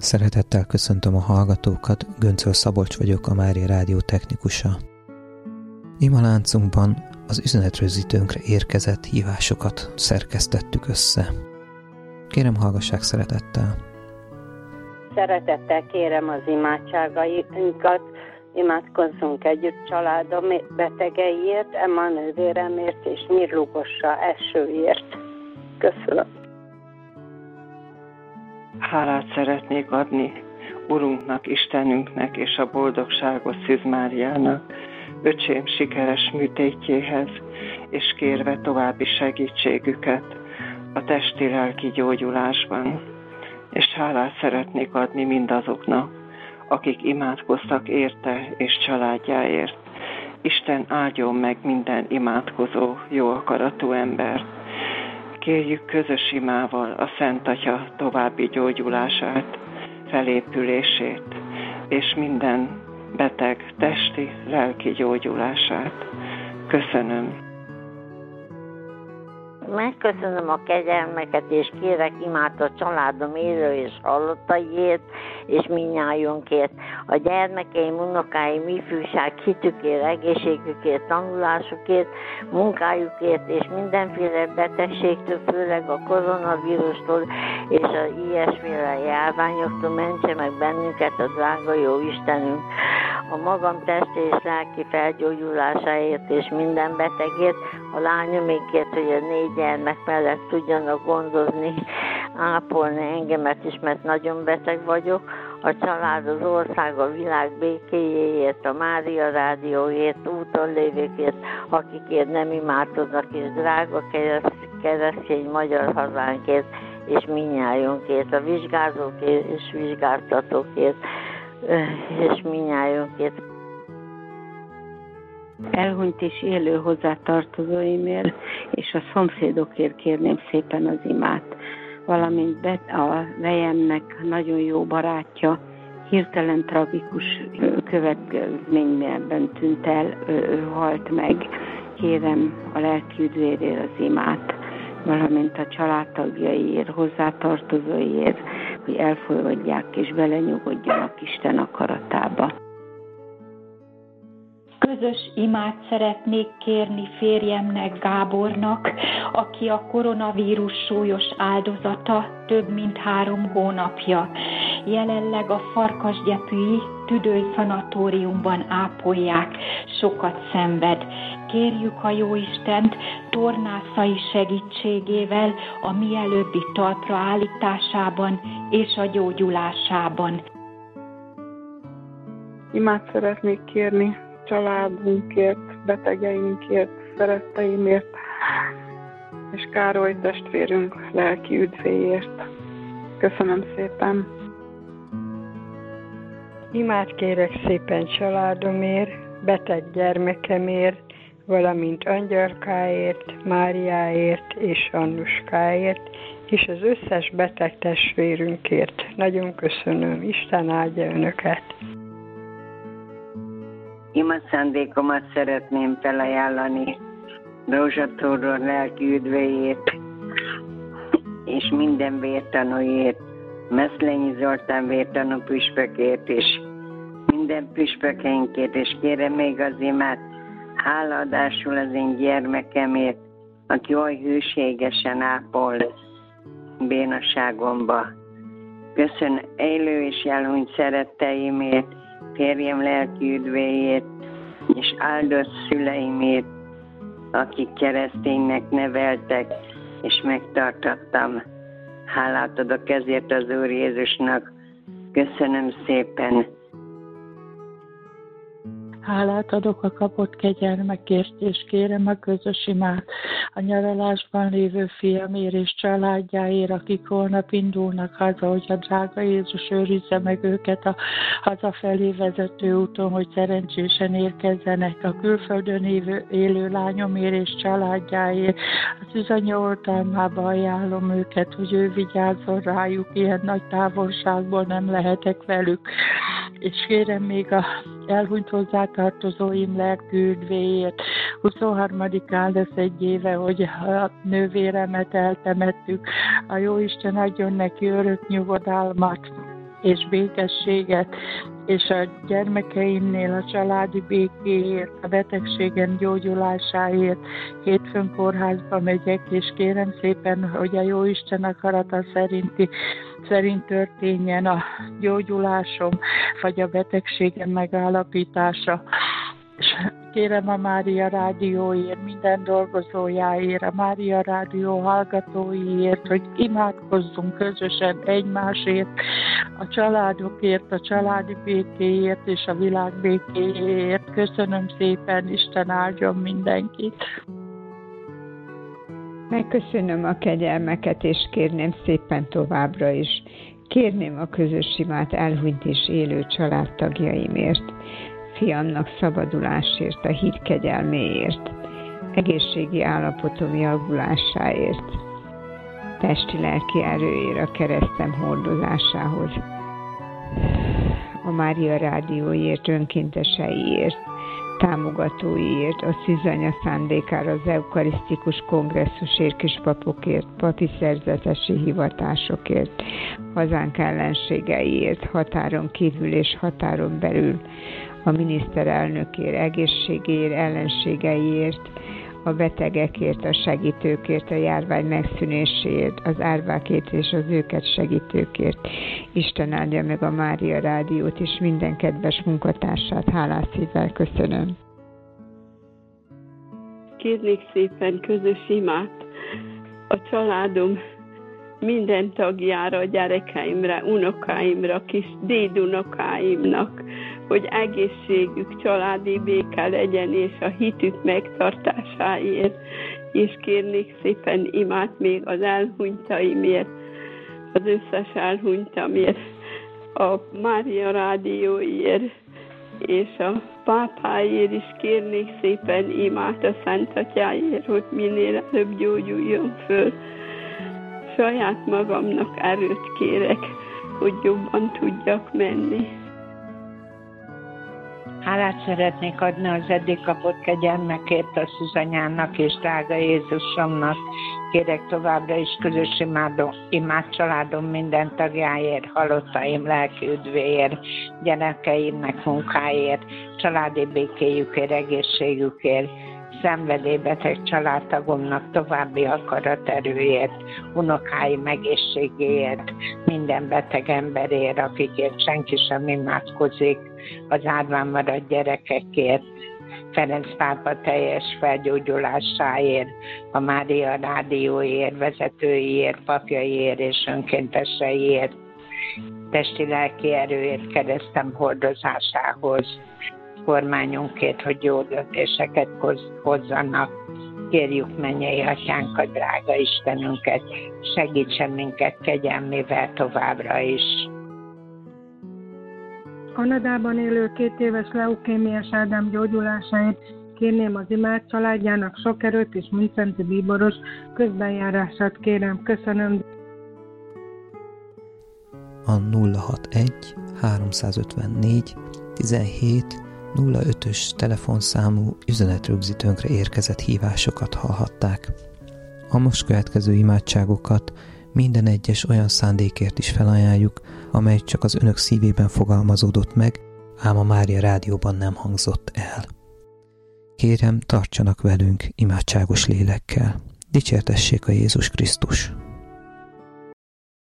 Szeretettel köszöntöm a hallgatókat, Göncöl Szabolcs vagyok, a Mária Rádió technikusa. Imaláncunkban az üzenetrögzítőnkre érkezett hívásokat szerkesztettük össze. Kérem, hallgassák szeretettel. Szeretettel kérem az imádságainkat, imádkozzunk együtt családom betegeiért, Emma nővéremért és Nyírlugossa esőért. Köszönöm. Hálát szeretnék adni Urunknak, Istenünknek és a boldogságos Szűz Máriának, öcsém sikeres műtétjéhez, és kérve további segítségüket a testi-lelki gyógyulásban. És hálát szeretnék adni mindazoknak, akik imádkoztak érte és családjáért. Isten áldjon meg minden imádkozó, jó akaratú embert. Kérjük közös imával a Szent Atya további gyógyulását, felépülését, és minden beteg testi, lelki gyógyulását. Köszönöm. Megköszönöm a kegyelmeket, és kérek imát a családom élő és halottaiért, és mindnyájunkért. A gyermekeim, unokáim, ifjúság hitükért, egészségükért, tanulásukért, munkájukért, és mindenféle betegségtől, főleg a koronavírustól és a ilyesféle járványoktól mentse meg bennünket a drága jó Istenünk. A magam testi és lelki felgyógyulásáért és minden betegért, a lányomékért, hogy a 4 gyermek mellett tudjanak gondozni, ápolni engemet is, mert nagyon beteg vagyok, a család, az ország, a világ békéjéért, a Mária Rádióért, úton lévőkért, akikért nem imádkoznak, és drága keresztény magyar hazánkért, és mindnyájunkért, a vizsgázókért és vizsgáztatókért, és mindnyájunkért. Elhunyt és élő hozzátartozóimért, és a szomszédokért kérném szépen az imát. Valamint a vejemnek nagyon jó barátja hirtelen tragikus következményben tűnt el, halt meg. Kérem a lelki üdvérért az imát, valamint a családtagjaiért, hozzátartozóiért, hogy elfogadják és belenyugodjanak Isten akaratába. Közös imát szeretnék kérni férjemnek, Gábornak, aki a koronavírus súlyos áldozata több mint 3 hónapja. Jelenleg a Farkasgyepűi Tüdői Szanatóriumban ápolják, sokat szenved. Kérjük a Jóistent tornászai segítségével a mielőbbi talpra állításában és a gyógyulásában. Imát szeretnék kérni családunkért, betegeinkért, szeretteimért, és Károly testvérünk lelki üdvéért. Köszönöm szépen! Imát kérek szépen családomért, beteg gyermekemért, valamint Angyalkáért, Máriáért és Annuskáért, és az összes beteg testvérünkért. Nagyon köszönöm, Isten áldja önöket! Ima szándékomat szeretném felajánlani Rózsa Tóról lelki üdvéért, és minden vértanúért, Meszlenyi Zoltán vértanú püspökért, és minden püspökeinkért, és kérem még az imát hálaadásul az én gyermekemért, aki oly hűségesen ápol bénaságomba. Köszönöm élő és elhunyt szeretteimért, férjem lelki üdvéért, és áldott szüleimért, akik kereszténynek neveltek, és megtartottam. Hálát adok ezért az Úr Jézusnak. Köszönöm szépen. Hálát adok a kapott kegyelmekért, és kérem a közös imát a nyaralásban lévő fiamért és családjáért, akik holnap indulnak haza, hogy a drága Jézus őrizze meg őket a hazafelé vezető úton, hogy szerencsésen érkezzenek. A külföldön élő lányomért és családjáért, az üzanya oltalmába ajánlom őket, hogy ő vigyázzon rájuk, ilyen nagy távolságból nem lehetek velük. És kérem még a elhunyt hozzátartozóim lelki üdvéért. 23-án lesz 1 éve, hogy a nővéremet eltemettük. A Jóisten adjon neki örök nyugodalmat, és békességet, és a gyermekeimnél a családi békéért, a betegségen gyógyulásáért. Hétfőn kórházba megyek, és kérem szépen, hogy a Jóisten akarata szerint történjen a gyógyulásom, vagy a betegségem megállapítása. És kérem a Mária Rádióért, minden dolgozójáért, a Mária Rádió hallgatóiért, hogy imádkozzunk közösen egymásért, a családokért, a családi békéért és a világ békéért. Köszönöm szépen, Isten áldjon mindenkit! Megköszönöm a kegyelmeket, és kérném szépen továbbra is. Kérném a közös imát elhunyt és élő családtagjaimért, fiamnak szabadulásért, a hit kegyelméért, egészségi állapotom javulásáért, testi-lelki erőért, a keresztem hordozásához, a Mária Rádióért, önkénteseiért, támogatóiért, a Szűzanya szándékára, az eukarisztikus kongresszusért, kispapokért, papi szerzetesi hivatásokért, hazánk ellenségeiért, határon kívül és határon belül, a miniszterelnökért, egészségéért, ellenségeiért, a betegekért, a segítőkért, a járvány megszűnéséért, az árvákért és az őket segítőkért. Isten áldja meg a Mária Rádiót és minden kedves munkatársát. Hálás szívvel köszönöm. Kérnék szépen közös imát a családom minden tagjára, a gyerekeimre, unokáimra, kis dédunokáimnak, hogy egészségük, családi béke legyen, és a hitük megtartásáért, és kérnék szépen imát még az elhunytaimért, az összes elhunytamért, a Mária Rádióért, és a pápáért is kérnék szépen imát a Szent Atyáért, hogy minél előbb gyógyuljon föl. Saját magamnak erőt kérek, hogy jobban tudjak menni. Hálát szeretnék adni az eddig kapott kegyelmekért a Szűzanyának és drága Jézusomnak. Kérek továbbra is közös imád családom minden tagjáért, halottaim lelki üdvéért, gyerekeimnek munkáért, családi békéjükért, egészségükért, szenvedélybeteg családtagomnak további akaraterőért, unokáim egészségéért, minden beteg emberért, akikért senki sem imádkozik, az árván maradt gyerekekért, Ferenc pápa teljes felgyógyulásáért, a Mária Rádióért, vezetőiért, papjaiért és önkénteseiért, testi-lelki erőért, keresztem hordozásához, kormányunkért, hogy jó döntéseket hozzanak. Kérjük mennyei atyánk, a drága Istenünket, segítsen minket kegyelmével továbbra is. Kanadában élő 2 éves leukémiás Ádám gyógyulásáért kérném az imád családjának sok erőt és Mincenti bíboros közbenjárását kérem. Köszönöm. A 061 354 17 05-ös telefonszámú üzenetrögzítőnkre érkezett hívásokat hallhatták. A most következő imádságokat minden egyes olyan szándékért is felajánljuk, amely csak az önök szívében fogalmazódott meg, ám a Mária Rádióban nem hangzott el. Kérem, tartsanak velünk imádságos lélekkel. Dicsértessék a Jézus Krisztus!